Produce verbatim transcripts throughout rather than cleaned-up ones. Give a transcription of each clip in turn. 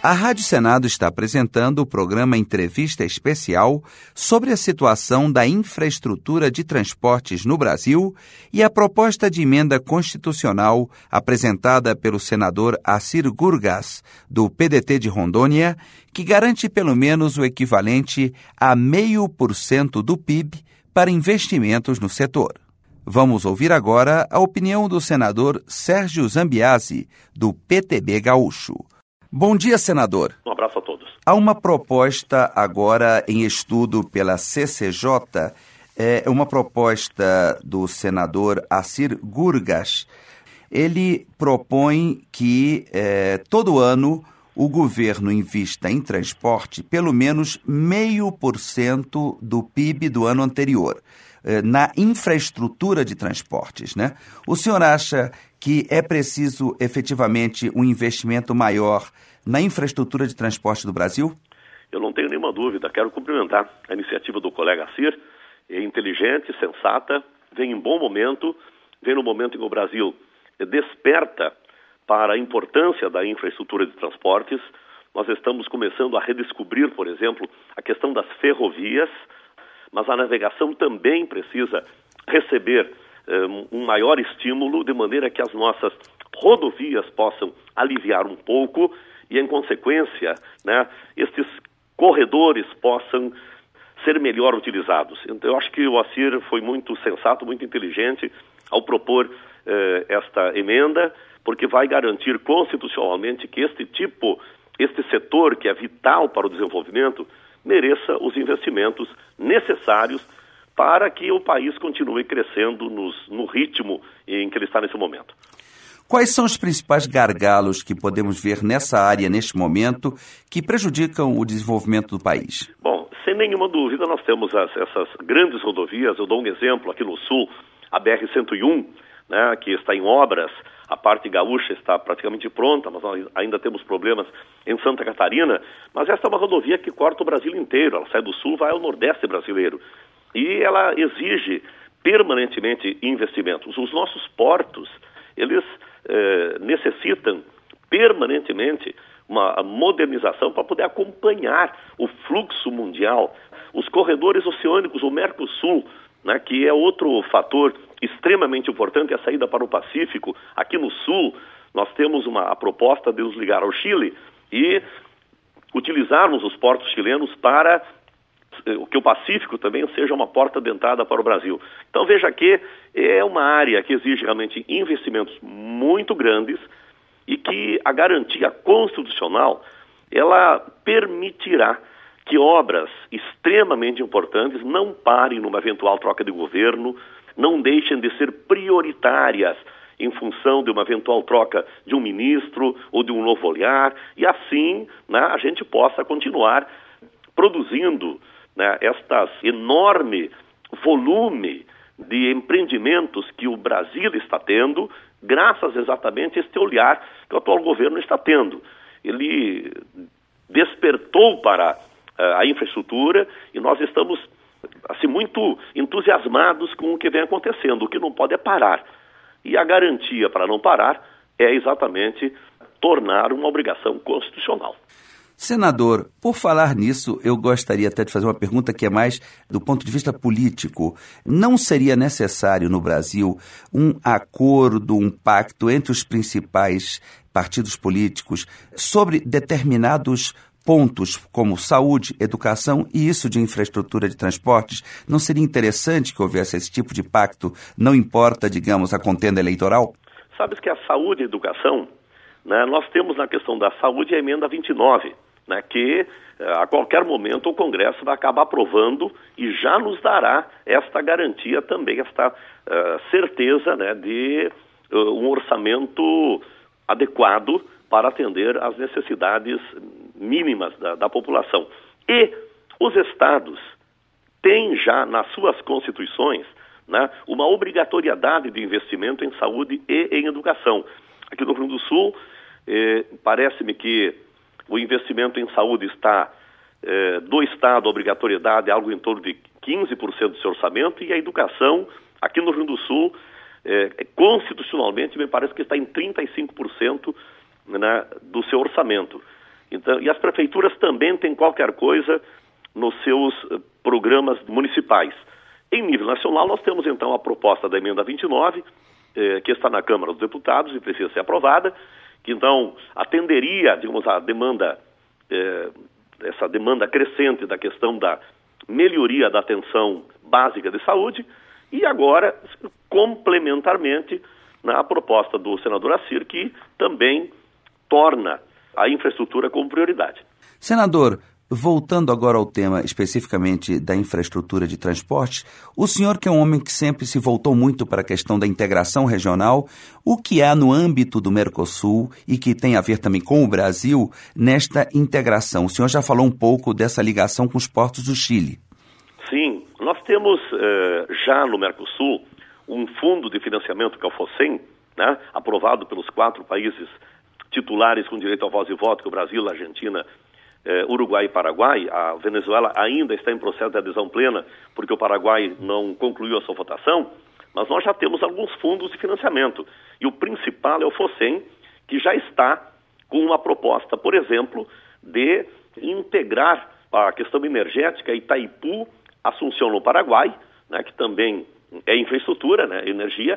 A Rádio Senado está apresentando o programa Entrevista Especial sobre a situação da infraestrutura de transportes no Brasil e a proposta de emenda constitucional apresentada pelo senador Assir Gurgás, do P D T de Rondônia, que garante pelo menos o equivalente a meio por cento do P I B para investimentos no setor. Vamos ouvir agora a opinião do senador Sérgio Zambiase, do P T B gaúcho. Bom dia, senador. Um abraço a todos. Há uma proposta agora em estudo pela C C J, é uma proposta do senador Assir Gurgás. Ele propõe que é, todo ano o governo invista em transporte pelo menos meio por cento do P I B do ano anterior, é, na infraestrutura de transportes, né? O senhor acha que é preciso efetivamente um investimento maior na infraestrutura de transporte do Brasil? Eu não tenho nenhuma dúvida. Quero cumprimentar a iniciativa do colega Assir. É inteligente, sensata, vem em bom momento, vem no momento em que o Brasil desperta para a importância da infraestrutura de transportes. Nós estamos começando a redescobrir, por exemplo, a questão das ferrovias, mas a navegação também precisa receber um maior estímulo, de maneira que as nossas rodovias possam aliviar um pouco e, em consequência, né, estes corredores possam ser melhor utilizados. Então, eu acho que o Assir foi muito sensato, muito inteligente ao propor eh, esta emenda, porque vai garantir constitucionalmente que este tipo, este setor que é vital para o desenvolvimento, mereça os investimentos necessários para que o país continue crescendo nos, no ritmo em que ele está nesse momento. Quais são os principais gargalos que podemos ver nessa área, neste momento, que prejudicam o desenvolvimento do país? Bom, sem nenhuma dúvida, nós temos as, essas grandes rodovias. Eu dou um exemplo aqui no sul, a B R cento e um, né, que está em obras. A parte gaúcha está praticamente pronta, mas nós ainda temos problemas em Santa Catarina. Mas essa é uma rodovia que corta o Brasil inteiro. Ela sai do sul, vai ao nordeste brasileiro. E ela exige permanentemente investimentos. Os nossos portos, eles eh, necessitam permanentemente uma modernização para poder acompanhar o fluxo mundial. Os corredores oceânicos, o Mercosul, né, que é outro fator extremamente importante, a saída para o Pacífico. Aqui no sul, nós temos uma, a proposta de nos ligar ao Chile e utilizarmos os portos chilenos para que o Pacífico também seja uma porta de entrada para o Brasil. Então veja que é uma área que exige realmente investimentos muito grandes e que a garantia constitucional, ela permitirá que obras extremamente importantes não parem numa eventual troca de governo, não deixem de ser prioritárias em função de uma eventual troca de um ministro ou de um novo olhar, e assim, né, a gente possa continuar produzindo, né, estas enorme volume de empreendimentos que o Brasil está tendo, graças exatamente a este olhar que o atual governo está tendo. Ele despertou para uh, a infraestrutura e nós estamos assim, muito entusiasmados com o que vem acontecendo. O que não pode é parar. E a garantia para não parar é exatamente tornar uma obrigação constitucional. Senador, por falar nisso, eu gostaria até de fazer uma pergunta que é mais do ponto de vista político. Não seria necessário no Brasil um acordo, um pacto entre os principais partidos políticos sobre determinados pontos como saúde, educação e isso de infraestrutura de transportes? Não seria interessante que houvesse esse tipo de pacto, não importa, digamos, a contenda eleitoral? Sabes que a saúde e a educação, né, nós temos na questão da saúde a emenda vinte e nove, né, que a qualquer momento o Congresso vai acabar aprovando e já nos dará esta garantia também, esta uh, certeza, né, de uh, um orçamento adequado para atender às necessidades mínimas da, da população. E os estados têm já nas suas constituições, né, uma obrigatoriedade de investimento em saúde e em educação. Aqui no Rio Grande do Sul, eh, parece-me que o investimento em saúde está, eh, do Estado, a obrigatoriedade é algo em torno de quinze por cento do seu orçamento, e a educação, aqui no Rio Grande do Sul, eh, constitucionalmente, me parece que está em trinta e cinco por cento, né, do seu orçamento. Então, e as prefeituras também têm qualquer coisa nos seus uh, programas municipais. Em nível nacional, nós temos então a proposta da emenda vinte e nove, eh, que está na Câmara dos Deputados e precisa ser aprovada, que então atenderia, digamos, a demanda, eh, essa demanda crescente da questão da melhoria da atenção básica de saúde, e agora, complementarmente, na proposta do senador Assir, que também torna a infraestrutura como prioridade. Senador, voltando agora ao tema especificamente da infraestrutura de transportes, o senhor, que é um homem que sempre se voltou muito para a questão da integração regional, o que há no âmbito do Mercosul e que tem a ver também com o Brasil nesta integração? O senhor já falou um pouco dessa ligação com os portos do Chile. Sim, nós temos eh, já no Mercosul um fundo de financiamento que é o FOSEM, né, aprovado pelos quatro países titulares com direito à voz e voto, que é o Brasil, a Argentina, eh, Uruguai e Paraguai. A Venezuela ainda está em processo de adesão plena, porque o Paraguai não concluiu a sua votação, mas nós já temos alguns fundos de financiamento. E o principal é o FOSEM, que já está com uma proposta, por exemplo, de integrar a questão energética Itaipu, Assunção no Paraguai, né, que também é infraestrutura, né, energia,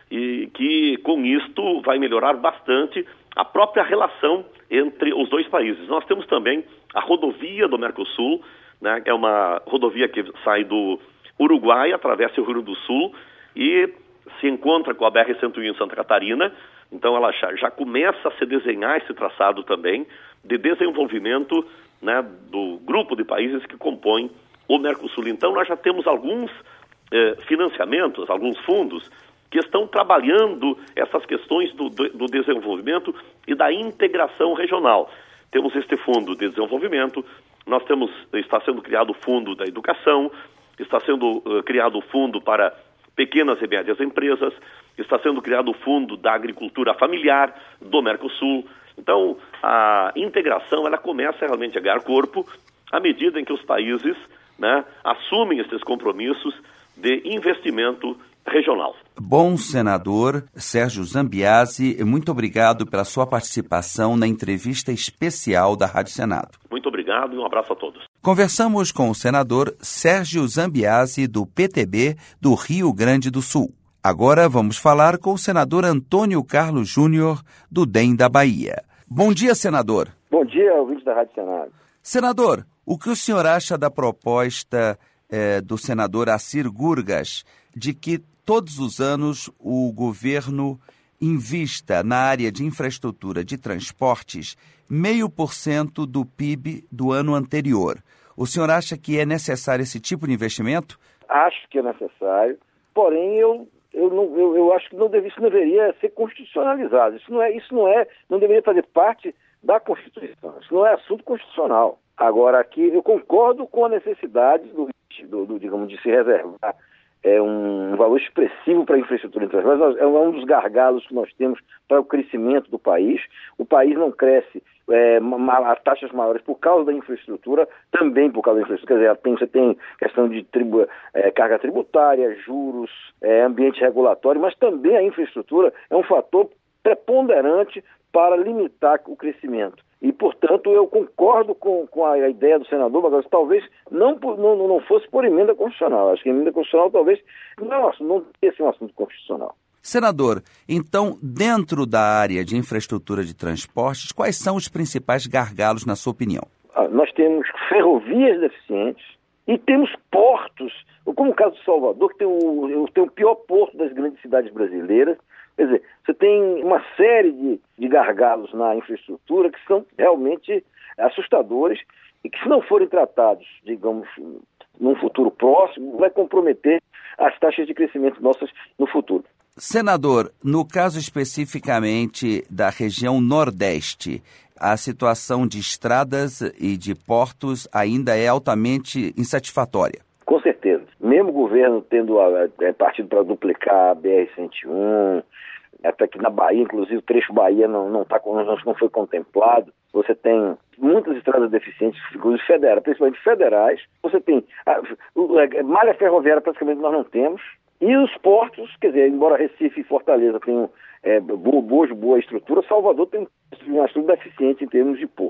e que com isto vai melhorar bastante a própria relação entre os dois países. Nós temos também a rodovia do Mercosul, né, é uma rodovia que sai do Uruguai, atravessa o Rio Grande do Sul e se encontra com a B R cento e um em Santa Catarina. Então ela já, já começa a se desenhar esse traçado também de desenvolvimento, né, do grupo de países que compõem o Mercosul. Então nós já temos alguns eh, financiamentos, alguns fundos que estão trabalhando essas questões do, do desenvolvimento e da integração regional. Temos este fundo de desenvolvimento, nós temos, está sendo criado o fundo da educação, está sendo uh, criado o fundo para pequenas e médias empresas, está sendo criado o fundo da agricultura familiar do Mercosul. Então, a integração ela começa realmente a ganhar corpo à medida em que os países, né, assumem esses compromissos de investimento regional. Bom, senador Sérgio Zambiase, muito obrigado pela sua participação na entrevista especial da Rádio Senado. Muito obrigado e um abraço a todos. Conversamos com o senador Sérgio Zambiase, do P T B do Rio Grande do Sul. Agora vamos falar com o senador Antônio Carlos Júnior, do D E M da Bahia. Bom dia, senador. Bom dia, ouvinte da Rádio Senado. Senador, o que o senhor acha da proposta eh, do senador Assir Gurgas de que todos os anos o governo invista na área de infraestrutura de transportes meio por cento do P I B do ano anterior? O senhor acha que é necessário esse tipo de investimento? Acho que é necessário, porém eu, eu, não, eu, eu acho que não deve, isso não deveria ser constitucionalizado. Isso não é, isso não é, não deveria fazer parte da Constituição. Isso não é assunto constitucional. Agora, aqui eu concordo com a necessidade do, do, do digamos, de se reservar é um valor expressivo para a infraestrutura internacional, é um dos gargalos que nós temos para o crescimento do país. O país não cresce é, a taxas maiores por causa da infraestrutura, também por causa da infraestrutura. Quer dizer, tem, você tem questão de tribu, é, carga tributária, juros, é, ambiente regulatório, mas também a infraestrutura é um fator preponderante para limitar o crescimento. E, portanto, eu concordo com, com a ideia do senador, mas talvez não, não, não fosse por emenda constitucional. Acho que a emenda constitucional talvez não, não devia ser um assunto constitucional. Senador, então, dentro da área de infraestrutura de transportes, quais são os principais gargalos, na sua opinião? Ah, nós temos ferrovias deficientes e temos portos, como o caso de Salvador, que tem o, tem o pior porto das grandes cidades brasileiras. Quer dizer, você tem uma série de, de gargalos na infraestrutura que são realmente assustadores e que, se não forem tratados, digamos, num futuro próximo, vai comprometer as taxas de crescimento nossas no futuro. Senador, no caso especificamente da região Nordeste, a situação de estradas e de portos ainda é altamente insatisfatória. Com certeza. Mesmo o governo tendo é, partido para duplicar a B R cento e um, até que na Bahia, inclusive o trecho Bahia não, não, tá, não, não foi contemplado, você tem muitas estradas deficientes, inclusive federais, principalmente federais. Você tem a, a, a malha ferroviária praticamente nós não temos. E os portos, quer dizer, embora Recife e Fortaleza tenham é, boa, boa, boa estrutura, Salvador tem uma estrutura deficiente em termos de porto.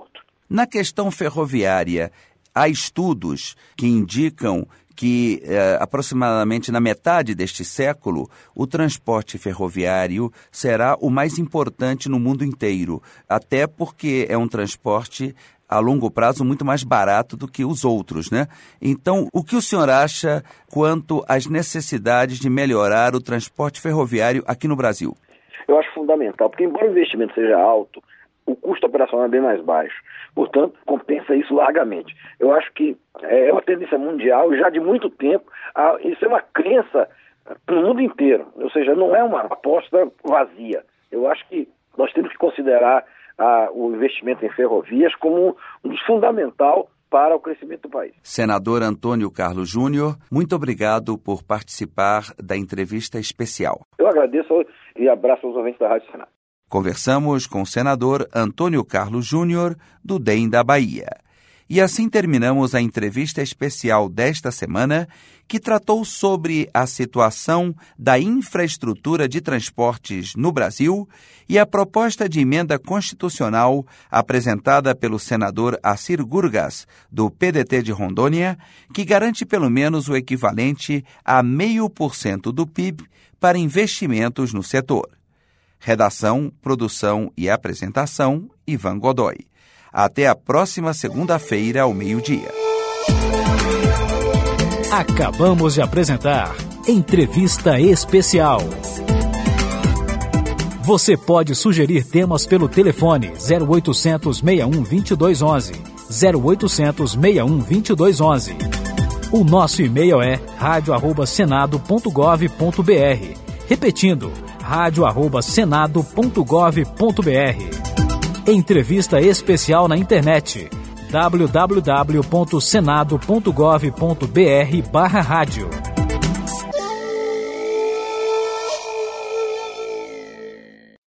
Na questão ferroviária, há estudos que indicam que eh, aproximadamente na metade deste século, o transporte ferroviário será o mais importante no mundo inteiro, até porque é um transporte a longo prazo muito mais barato do que os outros, né? Então, o que o senhor acha quanto às necessidades de melhorar o transporte ferroviário aqui no Brasil? Eu acho fundamental, porque embora o investimento seja alto, o custo operacional é bem mais baixo. Portanto, compensa isso largamente. Eu acho que é uma tendência mundial, já de muito tempo, a, isso é uma crença no mundo inteiro. Ou seja, não é uma aposta vazia. Eu acho que nós temos que considerar a, o investimento em ferrovias como um dos fundamental para o crescimento do país. Senador Antônio Carlos Júnior, muito obrigado por participar da entrevista especial. Eu agradeço e abraço aos ouvintes da Rádio Senado. Conversamos com o senador Antônio Carlos Júnior, do D E M da Bahia. E assim terminamos a entrevista especial desta semana, que tratou sobre a situação da infraestrutura de transportes no Brasil e a proposta de emenda constitucional apresentada pelo senador Assir Gurgás, do P D T de Rondônia, que garante pelo menos o equivalente a meio por cento do P I B para investimentos no setor. Redação, produção e apresentação, Ivan Godoy. Até a próxima segunda-feira, ao meio-dia. Acabamos de apresentar Entrevista Especial. Você pode sugerir temas pelo telefone zero oitocentos, seis um, dois dois um um, zero oitocentos, seis um, dois dois um um. O nosso e-mail é rádio arroba senado ponto gov ponto br. Repetindo, rádio arroba senado ponto gov ponto br. Entrevista especial na internet w w w ponto senado ponto gov ponto br barra rádio.